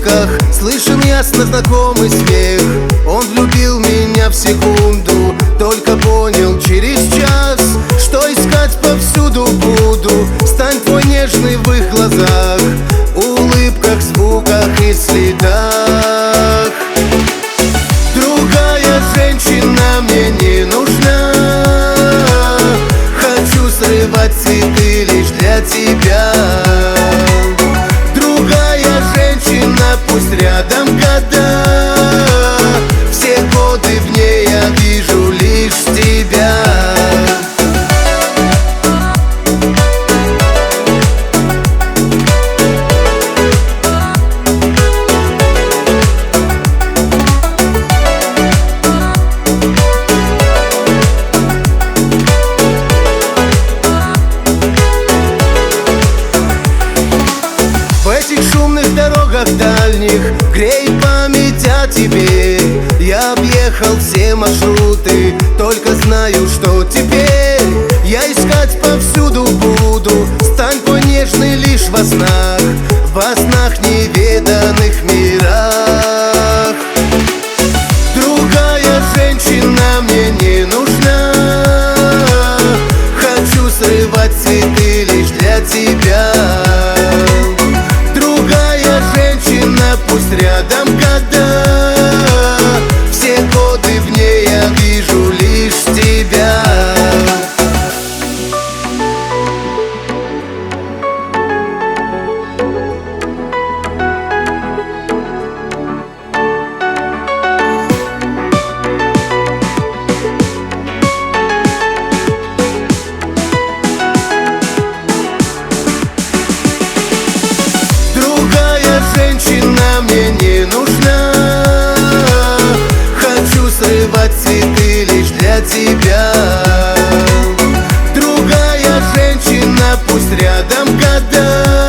звуках слышен ясно знакомый смех. Он влюбил меня в секунду, только понял через час, что искать повсюду буду. Стань твой нежный в их глазах, улыбках, звуках и следах. Другая женщина мне не нужна, хочу срывать цветы лишь для тебя. Другая женщина, пусть рядом года, все годы в ней я вижу лишь тебя. В этих шумных дорогах дальних греет память о тебе. Я объехал все маршруты, только знаю, что теперь я искать повсюду буду. Стань твой нежный лишь во снах неведанных мирах. Другая женщина мне не нужна, хочу срывать цветы лишь для тебя. Пусть рядом года, все годы в ней я вижу лишь тебя. Женщина мне не нужна, хочу срывать цветы лишь для тебя. Другая женщина, пусть рядом года,